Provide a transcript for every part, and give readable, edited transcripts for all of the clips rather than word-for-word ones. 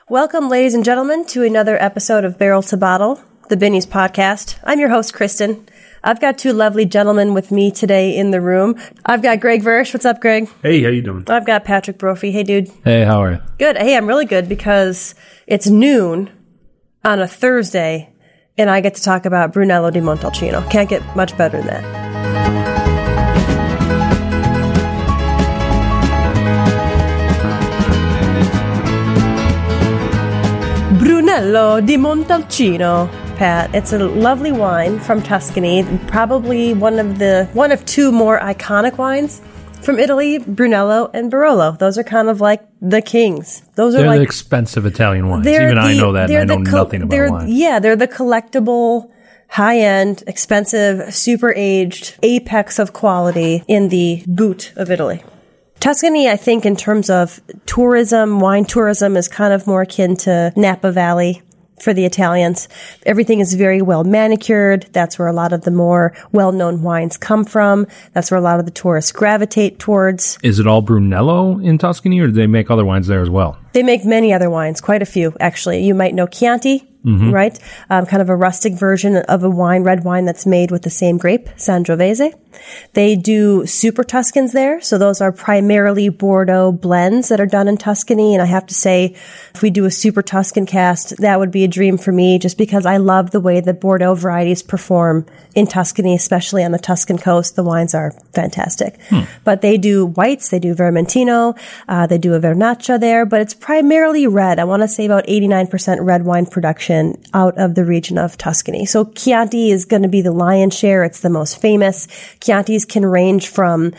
Welcome, ladies and gentlemen, to another episode of Barrel to Bottle, the Binny's podcast. I'm your host, Kristen. I've got two lovely gentlemen with me today in the room. I've got Greg Versh. What's up, Greg? Hey, how you doing? I've got Patrick Brophy. Hey, dude. Hey, how are you? Good. Hey, I'm really good because it's noon on a Thursday, and I get to talk about Brunello di Montalcino. Can't get much better than that. Brunello di Montalcino, Pat. It's a lovely wine from Tuscany, probably one of two more iconic wines from Italy, Brunello and Barolo. Those are kind of like the kings. They're the expensive Italian wines. Even I know that, and I know nothing about wine. Yeah, they're the collectible, high-end, expensive, super-aged apex of quality in the boot of Italy. Tuscany, I think, in terms of tourism, wine tourism, is kind of more akin to Napa Valley for the Italians. Everything is very well manicured. That's where a lot of the more well-known wines come from. That's where a lot of the tourists gravitate towards. Is it all Brunello in Tuscany, or do they make other wines there as well? They make many other wines, quite a few, actually. You might know Chianti. Mm-hmm. Right? Kind of a rustic version of a red wine that's made with the same grape, Sangiovese. They do Super Tuscans there. So those are primarily Bordeaux blends that are done in Tuscany. And I have to say, if we do a Super Tuscan cast, that would be a dream for me, just because I love the way that Bordeaux varieties perform in Tuscany, especially on the Tuscan coast. The wines are fantastic. But they do whites, they do Vermentino, they do a Vernaccia there, but it's primarily red. I want to say about 89% red wine production out of the region of Tuscany. So Chianti is going to be the lion's share. It's the most famous. Chiantis can range from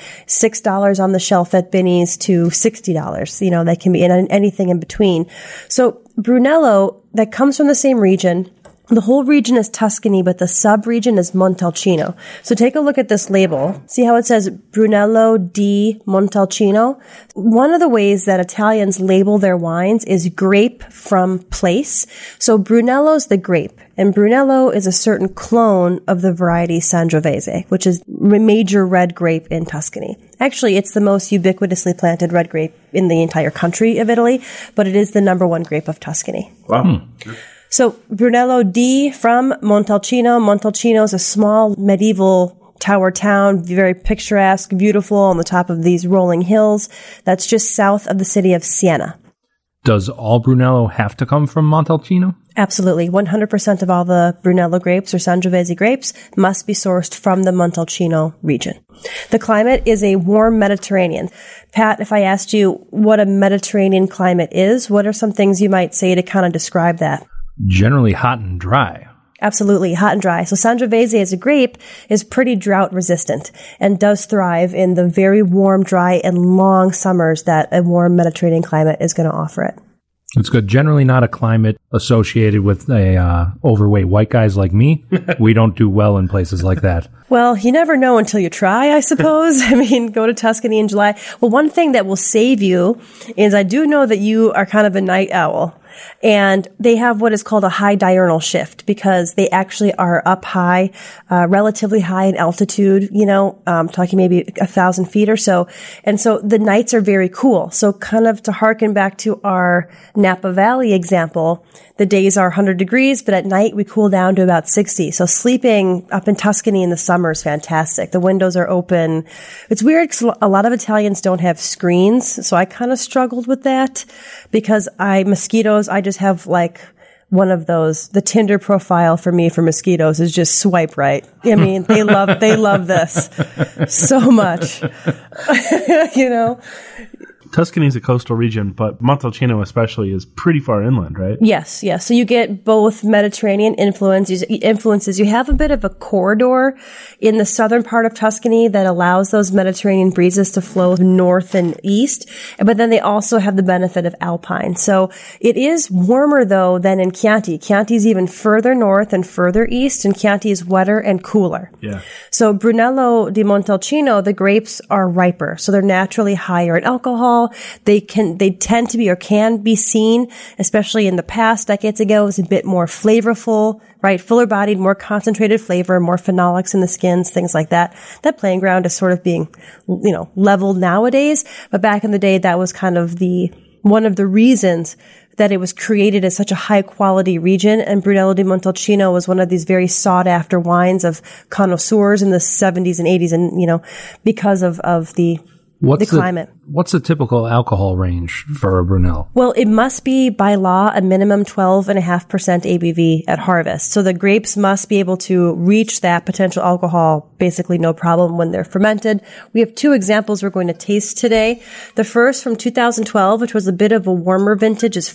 $6 on the shelf at Binny's to $60. You know, they can be anything in between. So Brunello, that comes from the same region. The whole region is Tuscany, but the sub-region is Montalcino. So take a look at this label. See how it says Brunello di Montalcino? One of the ways that Italians label their wines is grape from place. So Brunello's the grape, and Brunello is a certain clone of the variety Sangiovese, which is major red grape in Tuscany. Actually, it's the most ubiquitously planted red grape in the entire country of Italy, but it is the number one grape of Tuscany. Wow. So Brunello di from Montalcino. Montalcino is a small medieval tower town, very picturesque, beautiful on the top of these rolling hills. That's just south of the city of Siena. Does all Brunello have to come from Montalcino? Absolutely. 100% of all the Brunello grapes or Sangiovese grapes must be sourced from the Montalcino region. The climate is a warm Mediterranean. Pat, if I asked you what a Mediterranean climate is, what are some things you might say to kind of describe that? Generally hot and dry. Absolutely, hot and dry. So Sangiovese as a grape is pretty drought resistant and does thrive in the very warm, dry, and long summers that a warm Mediterranean climate is going to offer it. It's good. Generally not a climate associated with overweight white guys like me. We don't do well in places like that. Well, you never know until you try, I suppose. I mean, go to Tuscany in July. Well, one thing that will save you is I do know that you are kind of a night owl. And they have what is called a high diurnal shift because they actually are up high, relatively high in altitude, talking maybe 1,000 feet or so. And so the nights are very cool. So kind of to harken back to our Napa Valley example, the days are 100 degrees, but at night we cool down to about 60. So sleeping up in Tuscany in the summer is fantastic. The windows are open. It's weird because a lot of Italians don't have screens. So I kind of struggled with that because mosquitoes, I just have like one of those, the Tinder profile for me for mosquitoes is just swipe right. I mean, they love this so much, Tuscany is a coastal region, but Montalcino especially is pretty far inland, right? Yes. So you get both Mediterranean influences. You have a bit of a corridor in the southern part of Tuscany that allows those Mediterranean breezes to flow north and east, but then they also have the benefit of alpine. So it is warmer, though, than in Chianti. Chianti is even further north and further east, and Chianti is wetter and cooler. Yeah. So Brunello di Montalcino, the grapes are riper, so they're naturally higher in alcohol. They tend to be or can be seen, especially in the past decades ago, as a bit more flavorful, right? Fuller bodied, more concentrated flavor, more phenolics in the skins, things like that. That playing ground is sort of being, leveled nowadays. But back in the day, that was kind of one of the reasons that it was created as such a high quality region. And Brunello di Montalcino was one of these very sought after wines of connoisseurs in the 70s and 80s. And, because of the climate. What's the typical alcohol range for a Brunello? Well, it must be by law a minimum 12.5% ABV at harvest. So the grapes must be able to reach that potential alcohol basically no problem when they're fermented. We have 2 examples we're going to taste today. The first from 2012, which was a bit of a warmer vintage, is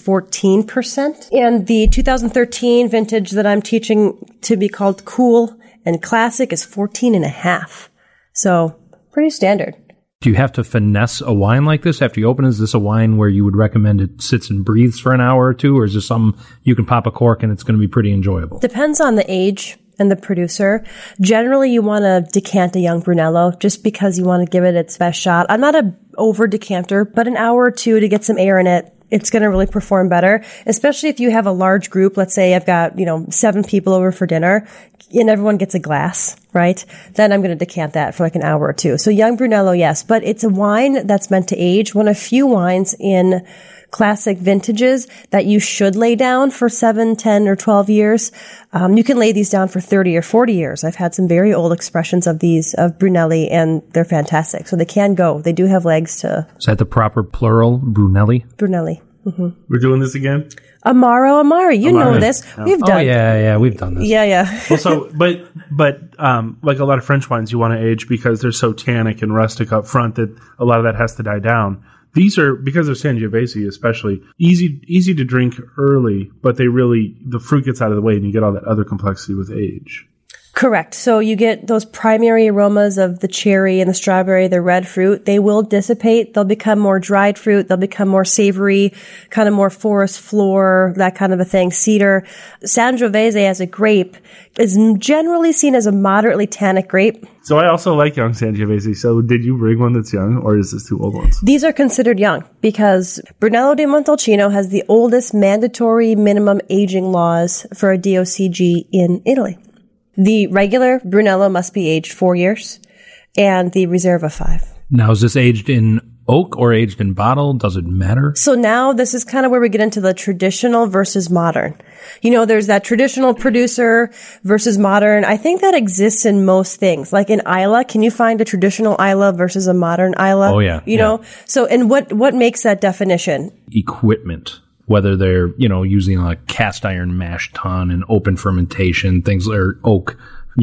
14%. And the 2013 vintage that I'm teaching to be called Cool and Classic is 14.5%. So pretty standard. Do you have to finesse a wine like this after you open? Is this a wine where you would recommend it sits and breathes for an hour or two, or is this something you can pop a cork and it's going to be pretty enjoyable? Depends on the age and the producer. Generally, you want to decant a young Brunello just because you want to give it its best shot. I'm not a over decanter, but an hour or two to get some air in it, it's going to really perform better, especially if you have a large group. Let's say I've got, 7 people over for dinner and everyone gets a glass, right? Then I'm going to decant that for like an hour or two. So young Brunello, yes, but it's a wine that's meant to age. One of few wines in classic vintages that you should lay down for 7, 10, or 12 years. You can lay these down for 30 or 40 years. I've had some very old expressions of these, of Brunelli, and they're fantastic. So they can go. They do have legs to... Is that the proper plural, Brunelli? Brunelli. Mm-hmm. We're doing this again? Amaro Amari. You know this. We've done. Oh, yeah, we've done this. Yeah. Well, so, but like a lot of French wines, you want to age because they're so tannic and rustic up front that a lot of that has to die down. These are, because of Sangiovese especially, easy to drink early, but the fruit gets out of the way and you get all that other complexity with age. Correct. So you get those primary aromas of the cherry and the strawberry, the red fruit. They will dissipate. They'll become more dried fruit. They'll become more savory, kind of more forest floor, that kind of a thing. Cedar. Sangiovese as a grape is generally seen as a moderately tannic grape. So I also like young Sangiovese. So did you bring one that's young, or is this 2 old ones? These are considered young because Brunello di Montalcino has the oldest mandatory minimum aging laws for a DOCG in Italy. The regular Brunello must be aged 4 years, and the Riserva 5. Now, is this aged in oak or aged in bottle? Does it matter? So now this is kind of where we get into the traditional versus modern. There's that traditional producer versus modern. I think that exists in most things. Like in Islay, can you find a traditional Islay versus a modern Islay? Oh, yeah. know? So, and what makes that definition? Equipment. Whether they're, using a cast iron mash tun and open fermentation, things that are oak,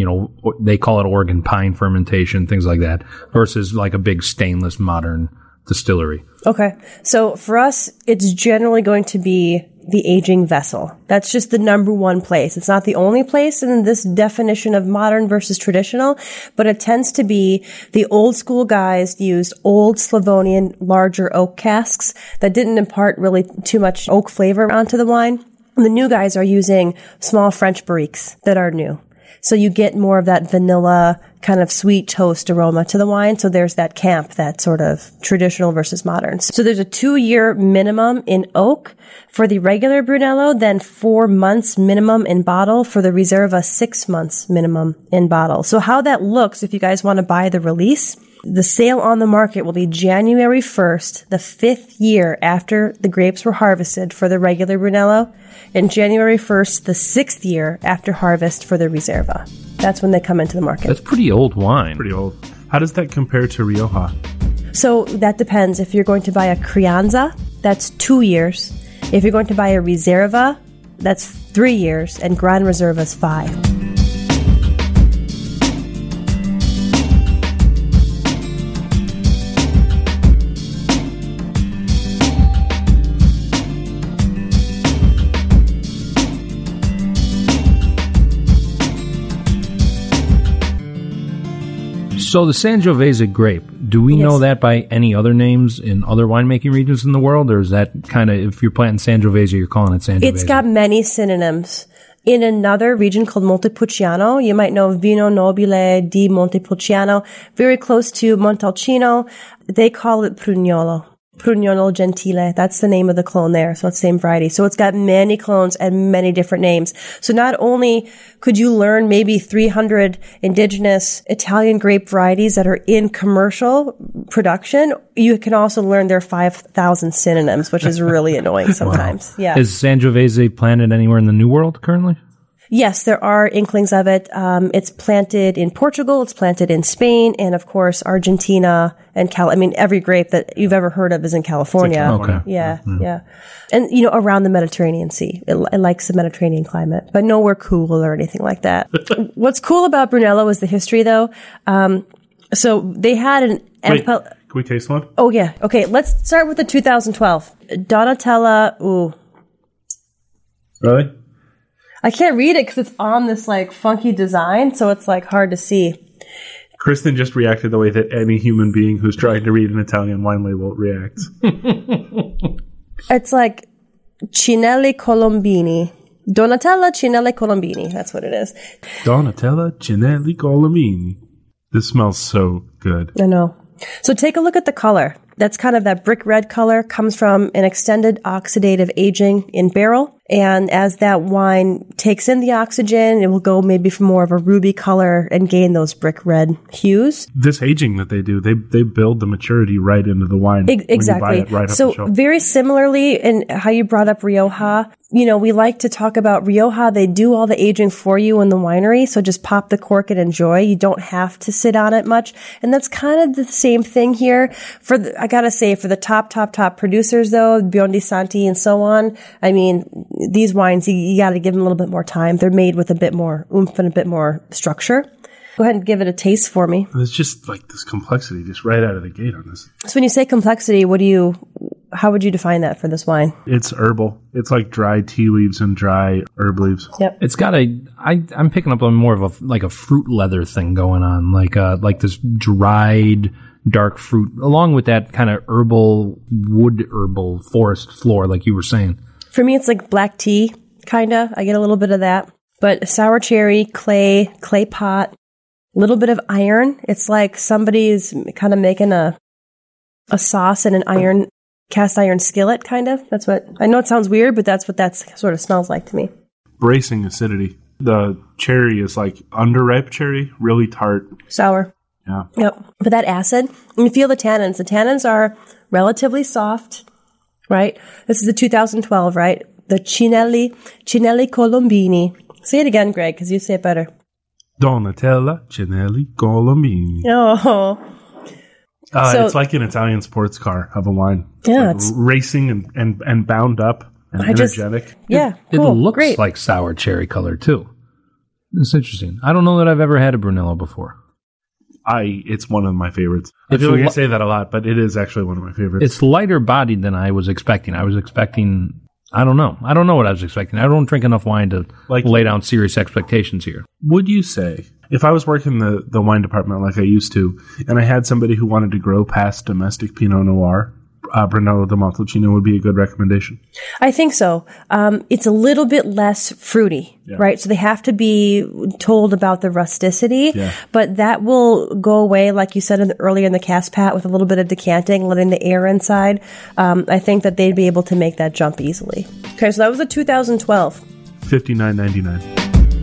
they call it Oregon pine fermentation, things like that, versus like a big stainless modern distillery. Okay. So for us, it's generally going to be the aging vessel. That's just the number one place. It's not the only place in this definition of modern versus traditional, but it tends to be the old school guys used old Slavonian larger oak casks that didn't impart really too much oak flavor onto the wine. And the new guys are using small French barriques that are new. So you get more of that vanilla kind of sweet toast aroma to the wine. So there's that camp, that sort of traditional versus modern. So there's a 2-year minimum in oak for the regular Brunello, then 4 months minimum in bottle for the Riserva, 6 months minimum in bottle. So how that looks, if you guys want to buy the release, the sale on the market will be January 1st, the 5th year after the grapes were harvested for the regular Brunello, and January 1st, the 6th year after harvest for the Riserva. That's when they come into the market. That's pretty old wine. Pretty old. How does that compare to Rioja? So that depends. If you're going to buy a Crianza, that's 2 years. If you're going to buy a Riserva, that's 3 years, and Gran Reserva is 5. So the Sangiovese grape, do we know that by any other names in other winemaking regions in the world? Or is that kind of, if you're planting Sangiovese, you're calling it Sangiovese? It's got many synonyms. In another region called Montepulciano, you might know Vino Nobile di Montepulciano, very close to Montalcino. They call it Prugnolo. Prugnolo Gentile. That's the name of the clone there. So it's the same variety. So it's got many clones and many different names. So not only could you learn maybe 300 indigenous Italian grape varieties that are in commercial production, you can also learn their 5,000 synonyms, which is really annoying sometimes. Wow. Yeah. Is Sangiovese planted anywhere in the New World currently? Yes, there are inklings of it. It's planted in Portugal, it's planted in Spain, and of course Argentina and every grape that you've ever heard of is in California. Okay. Yeah, yeah. And, around the Mediterranean Sea. It likes the Mediterranean climate, but nowhere cool or anything like that. What's cool about Brunello is the history, though. So they had an... Wait, can we taste one? Oh, yeah. Okay, let's start with the 2012. Donatella, ooh. Really? I can't read it because it's on this funky design, so it's hard to see. Kristen just reacted the way that any human being who's trying to read an Italian wine label reacts. It's Cinelli Colombini. Donatella Cinelli Colombini. That's what it is. Donatella Cinelli Colombini. This smells so good. I know. So take a look at the color. That's kind of that brick red color, comes from an extended oxidative aging in barrel. And as that wine takes in the oxygen, it will go maybe for more of a ruby color and gain those brick red hues. This aging that they do, they build the maturity right into the wine. Exactly. When you buy it right So off the shelf. very similarly in how you brought up Rioja, we like to talk about Rioja. They do all the aging for you in the winery. So just pop the cork and enjoy. You don't have to sit on it much. And that's kind of the same thing here I gotta say, for the top producers though, Biondi Santi and so on. These wines, you gotta give them a little bit more time. They're made with a bit more oomph and a bit more structure. Go ahead and give it a taste for me. There's just this complexity just right out of the gate on this. So when you say complexity, how would you define that for this wine? It's herbal. It's like dry tea leaves and dry herb leaves. Yep. It's got I'm picking up on more of a fruit leather thing going on, like this dried dark fruit, along with that kind of herbal forest floor, like you were saying. For me, it's like black tea, kind of. I get a little bit of that. But sour cherry, clay pot, a little bit of iron. It's like somebody's kind of making a sauce in an cast iron skillet, kind of. That's what, I know it sounds weird, but that's what that sort of smells like to me. Bracing acidity. The cherry is underripe cherry, really tart. Sour. Yeah. Yep. But that acid, and you feel the tannins. The tannins are relatively soft, right? This is the 2012, right? The Cinelli Colombini. Say it again, Greg, because you say it better. Donatella Cinelli Colombini. Oh. It's like an Italian sports car of a wine. Yeah. It's racing and bound up and energetic. Cool, it looks great. like sour cherry color, too. It's interesting. I don't know that I've ever had a Brunello before. It's one of my favorites. I feel like I say that a lot, but it is actually one of my favorites. It's lighter bodied than I was expecting. I was expecting, I don't know what I was expecting. I don't drink enough wine to lay down serious expectations here. Would you say, if I was working the wine department like I used to, and I had somebody who wanted to grow past domestic Pinot Noir, Brunello di Montalcino would be a good recommendation? I think so. It's a little bit less fruity, right? So they have to be told about the rusticity, but that will go away, like you said earlier in the cast, Pat, with a little bit of decanting, letting the air inside. I think that they'd be able to make that jump easily. Okay, so that was a 2012. $59.99.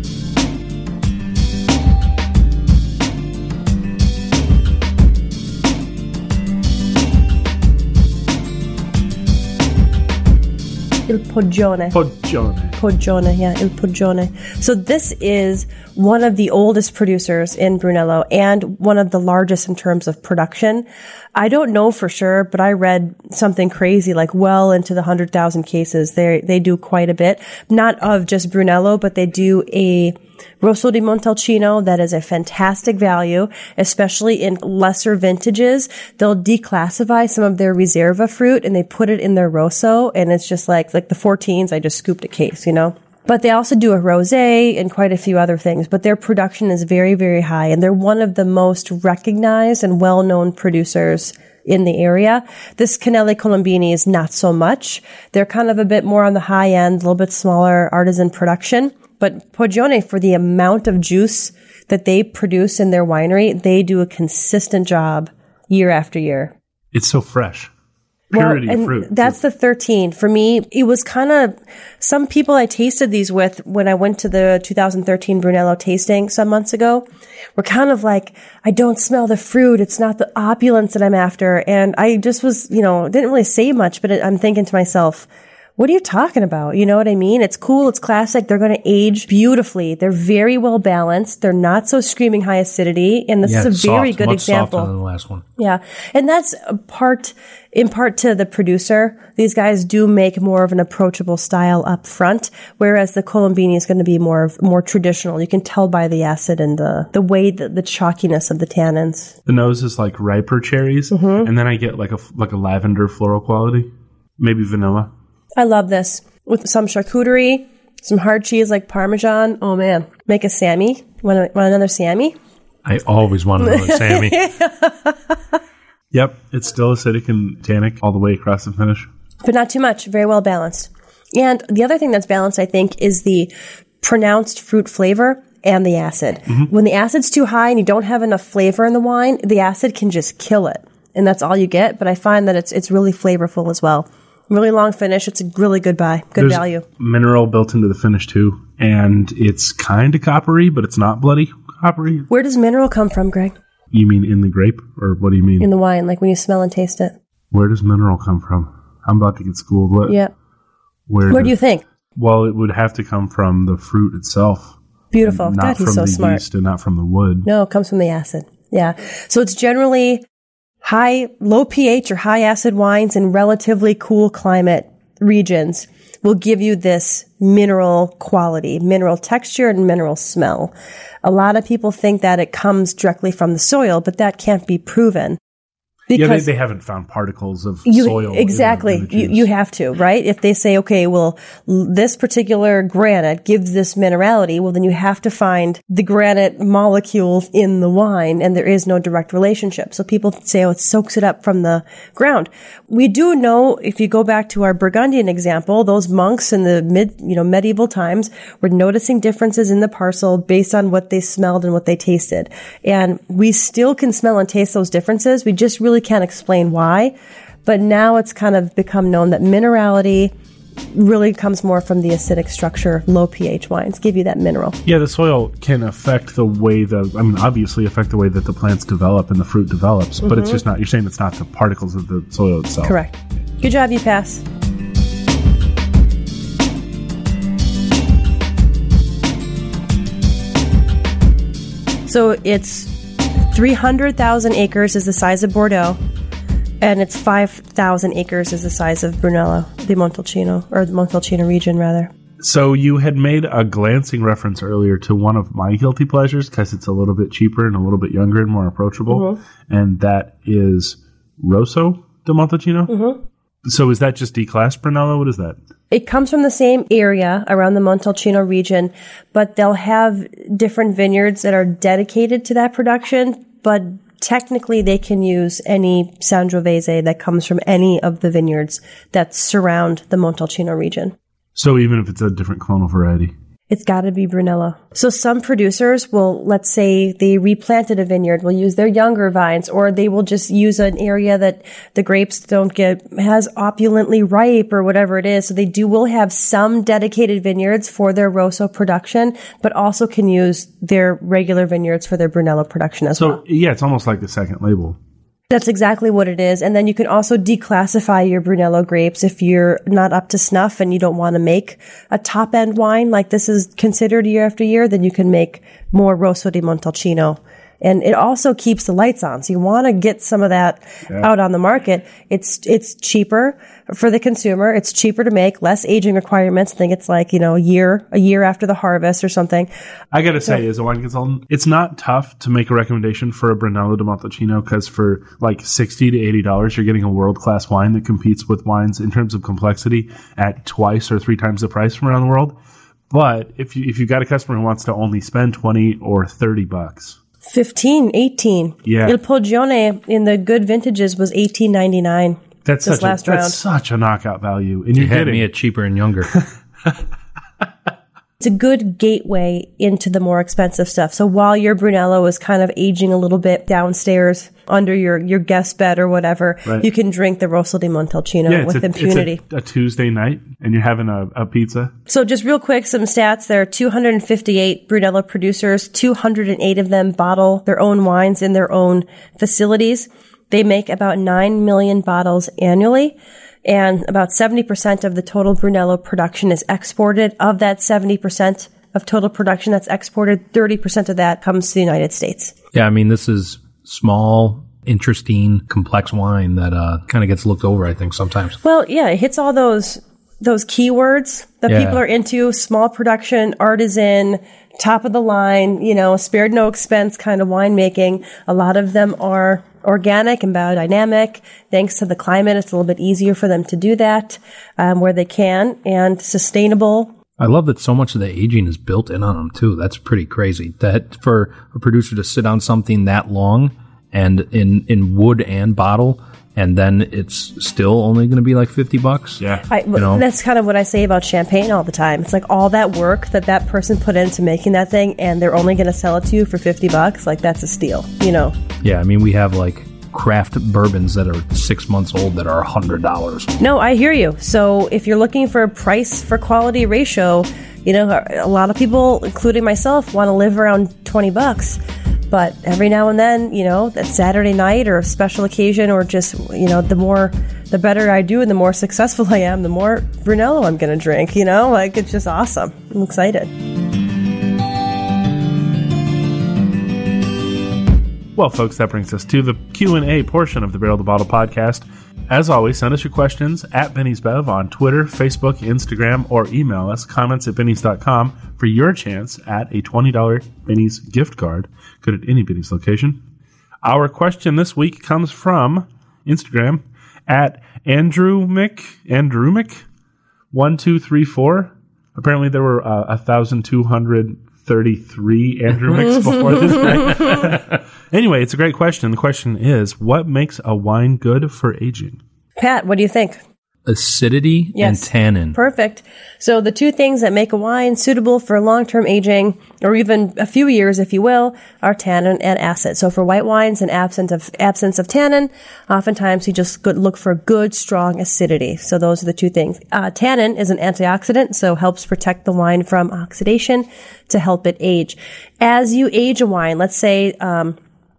Il Poggione. Il Poggione. So this is one of the oldest producers in Brunello and one of the largest in terms of production. I don't know for sure, but I read something crazy, well into the 100,000 cases. They do quite a bit. Not of just Brunello, but they do a Rosso di Montalcino that is a fantastic value, especially in lesser vintages. They'll declassify some of their Reserva fruit and they put it in their Rosso, and it's just like the 14s, I just scooped a case, But they also do a rosé and quite a few other things. But their production is very, very high, and they're one of the most recognized and well-known producers in the area. This Cinelli Colombini is not so much. They're kind of a bit more on the high end, a little bit smaller artisan production. But Poggione, for the amount of juice that they produce in their winery, they do a consistent job year after year. It's so fresh. purity and of fruit. That's the 13. For me, it was kind of, some people I tasted these with when I went to the 2013 Brunello tasting some months ago were kind of like, I don't smell the fruit. It's not the opulence that I'm after. And I just was, didn't really say much, but I'm thinking to myself, what are you talking about? You know what I mean? It's cool. It's classic. They're going to age beautifully. They're very well balanced. They're not so screaming high acidity. And this is a very good example. Softer than the last one. Yeah. And that's in part to the producer. These guys do make more of an approachable style up front, whereas the Colombini is going to be more traditional. You can tell by the acid and the way that the chalkiness of the tannins. The nose is like riper cherries, and then I get like a lavender floral quality, maybe vanilla. I love this. With some charcuterie, some hard cheese like Parmesan. Oh, man. Make a Sammy. Want another Sammy? I always want another Sammy. Yep. It's still acidic and tannic all the way across the finish. But not too much. Very well balanced. And the other thing that's balanced, I think, is the pronounced fruit flavor and the acid. Mm-hmm. When the acid's too high and you don't have enough flavor in the wine, the acid can just kill it. And that's all you get. But I find that it's really flavorful as well. Really long finish. It's a really good buy. There's value. Mineral built into the finish too. And it's kind of coppery, but it's not bloody coppery. Where does mineral come from, Greg? You mean in the grape? Or what do you mean? In the wine, like when you smell and taste it. Where does mineral come from? I'm about to get schooled. What? Yeah. Where do you think? Well, it would have to come from the fruit itself. Beautiful. God, he's so smart. Not from the yeast and not from the wood. No, it comes from the acid. Yeah. So it's generally low pH or high acid wines in relatively cool climate regions will give you this mineral quality, mineral texture, and mineral smell. A lot of people think that it comes directly from the soil, but that can't be proven. Because they haven't found particles of soil. Exactly. You have to, right? If they say, okay, well, this particular granite gives this minerality, well, then you have to find the granite molecules in the wine, and there is no direct relationship. So people say, oh, it soaks it up from the ground. We do know, if you go back to our Burgundian example, those monks in the medieval times were noticing differences in the parcel based on what they smelled and what they tasted. And we still can smell and taste those differences. We just really can't explain why, but now it's kind of become known that minerality really comes more from the acidic structure. Low pH wines give you that mineral. Yeah, the soil can affect the way obviously affect the way that the plants develop and the fruit develops, but it's just not, you're saying it's not the particles of the soil itself. Correct. Good job, you pass. So it's 300,000 acres is the size of Bordeaux, and it's 5,000 acres is the size of Brunello di Montalcino, or the Montalcino region, rather. So you had made a glancing reference earlier to one of my guilty pleasures because it's a little bit cheaper and a little bit younger and more approachable, and that is Rosso di Montalcino. Mm-hmm. So is that just D-class Brunello? What is that? It comes from the same area around the Montalcino region, but they'll have different vineyards that are dedicated to that production, but technically they can use any Sangiovese that comes from any of the vineyards that surround the Montalcino region. So even if it's a different clonal variety? It's got to be Brunello. So some producers will, let's say they replanted a vineyard, will use their younger vines, or they will just use an area that the grapes don't get, has opulently ripe or whatever it is. So they will have some dedicated vineyards for their Rosso production, but also can use their regular vineyards for their Brunello production as well. So yeah, it's almost like the second label. That's exactly what it is. And then you can also declassify your Brunello grapes if you're not up to snuff and you don't want to make a top-end wine like this is considered year after year, then you can make more Rosso di Montalcino. And it also keeps the lights on. So you want to get some of that out on the market. It's cheaper for the consumer. It's cheaper to make, less aging requirements. I think it's like, a year after the harvest or something. I got to say, as a wine consultant, it's not tough to make a recommendation for a Brunello di Montalcino because for like $60 to $80, you're getting a world-class wine that competes with wines in terms of complexity at twice or three times the price from around the world. But if you've got a customer who wants to only spend $20 or $30, 15, 18. Yeah. Il Poggione in the good vintages was $18.99. That's such a knockout value. And you had me at cheaper and younger. It's a good gateway into the more expensive stuff. So while your Brunello is kind of aging a little bit downstairs under your guest bed or whatever, you can drink the Rosso di Montalcino with impunity. It's a Tuesday night, and you're having a pizza. So just real quick, some stats. There are 258 Brunello producers. 208 of them bottle their own wines in their own facilities. They make about 9 million bottles annually. And about 70% of the total Brunello production is exported. Of that 70% of total production that's exported, 30% of that comes to the United States. Yeah, I mean, this is small, interesting, complex wine that kind of gets looked over, I think, sometimes. Well, yeah, it hits all those keywords that people are into: small production, artisan, top of the line, spared no expense kind of winemaking. A lot of them are organic and biodynamic. Thanks to the climate, it's a little bit easier for them to do that where they can, and sustainable. I love that so much of the aging is built in on them, too. That's pretty crazy. That for a producer to sit on something that long and in wood and bottle, and then it's still only going to be like $50. Yeah. That's kind of what I say about champagne all the time. It's like all that work that person put into making that thing, and they're only going to sell it to you for $50. Like, that's a steal, Yeah, I mean, we have like craft bourbons that are 6 months old that are $100. No, I hear you. So if you're looking for a price for quality ratio, a lot of people, including myself, want to live around $20. But every now and then, that Saturday night or a special occasion, or just, the better I do and the more successful I am, the more Brunello I'm going to drink, it's just awesome. I'm excited. Well, folks, that brings us to the Q&A portion of the Barrel to Bottle podcast. As always, send us your questions at Benny's Bev on Twitter, Facebook, Instagram, or email us comments@bennys.com for your chance at a $20 Benny's gift card. Good at any Benny's location. Our question this week comes from Instagram at AndrewMick1234. Apparently there were 1,233 Andrew Micks before this night. Anyway, it's a great question. The question is, what makes a wine good for aging? Pat, what do you think? Acidity and tannin. Perfect. So the two things that make a wine suitable for long-term aging, or even a few years, if you will, are tannin and acid. So for white wines, an absence of tannin, oftentimes you just look for good, strong acidity. So those are the two things. Tannin is an antioxidant, so helps protect the wine from oxidation to help it age. As you age a wine, let's say a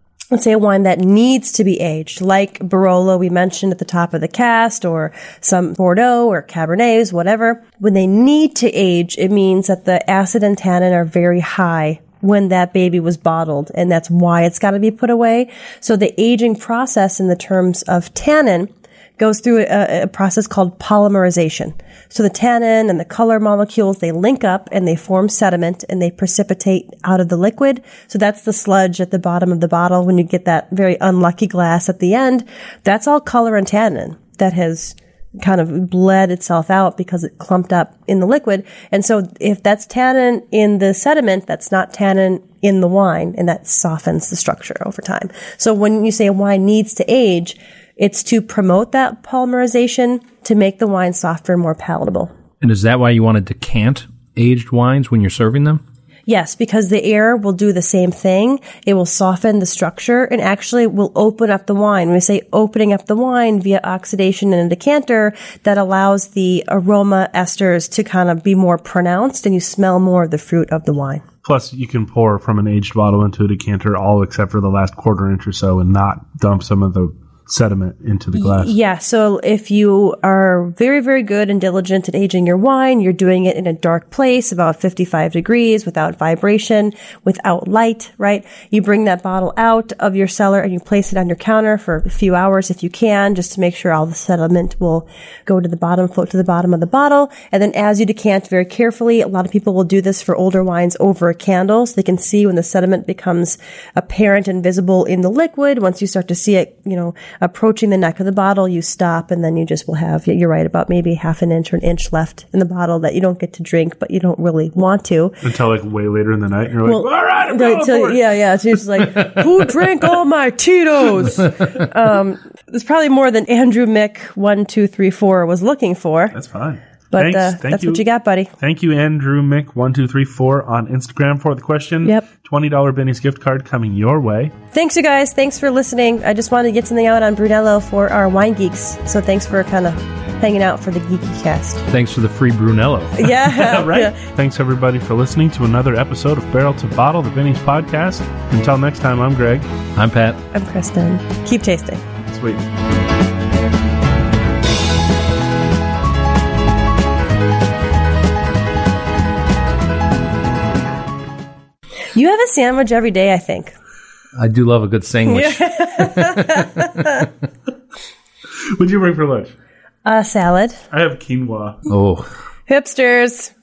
wine that needs to be aged, like Barolo we mentioned at the top of the cast, or some Bordeaux or Cabernets, whatever. When they need to age, it means that the acid and tannin are very high when that baby was bottled, and that's why it's got to be put away. So the aging process in the terms of tannin goes through a process called polymerization. So the tannin and the color molecules, they link up and they form sediment and they precipitate out of the liquid. So that's the sludge at the bottom of the bottle when you get that very unlucky glass at the end. That's all color and tannin that has kind of bled itself out because it clumped up in the liquid. And so if that's tannin in the sediment, that's not tannin in the wine, and that softens the structure over time. So when you say a wine needs to age, it's to promote that polymerization to make the wine softer and more palatable. And is that why you want to decant aged wines when you're serving them? Yes, because the air will do the same thing. It will soften the structure and actually will open up the wine. When we say opening up the wine via oxidation in a decanter, that allows the aroma esters to kind of be more pronounced and you smell more of the fruit of the wine. Plus, you can pour from an aged bottle into a decanter all except for the last quarter inch or so and not dump some of the sediment into the glass. Yeah, so if you are very, very good and diligent at aging your wine, you're doing it in a dark place, about 55 degrees, without vibration, without light, right? You bring that bottle out of your cellar and you place it on your counter for a few hours if you can, just to make sure all the sediment will go to the bottom, float to the bottom of the bottle. And then as you decant very carefully, a lot of people will do this for older wines over a candle, so they can see when the sediment becomes apparent and visible in the liquid. Once you start to see it, approaching the neck of the bottle, you stop, and then you just will have, you're right, about maybe half an inch or an inch left in the bottle that you don't get to drink, but you don't really want to. Until like way later in the night, and you're like, all right, I'm going for it. Yeah. So it's like, who drank all my Tito's? There's probably more than Andrew Mick 1234 was looking for. That's fine. But Thanks. that's what you got, buddy. Thank you, Andrew Mick1234 on Instagram for the question. Yep. $20 Benny's gift card coming your way. Thanks, you guys. Thanks for listening. I just wanted to get something out on Brunello for our wine geeks. So thanks for kind of hanging out for the Geeky Cast. Thanks for the free Brunello. Yeah. Right? Yeah. Thanks, everybody, for listening to another episode of Barrel to Bottle, the Benny's podcast. Until next time, I'm Greg. I'm Pat. I'm Kristen. Keep tasting. Sweet. You have a sandwich every day, I think. I do love a good sandwich. What'd you bring for lunch? Salad. I have quinoa. Oh. Hipsters.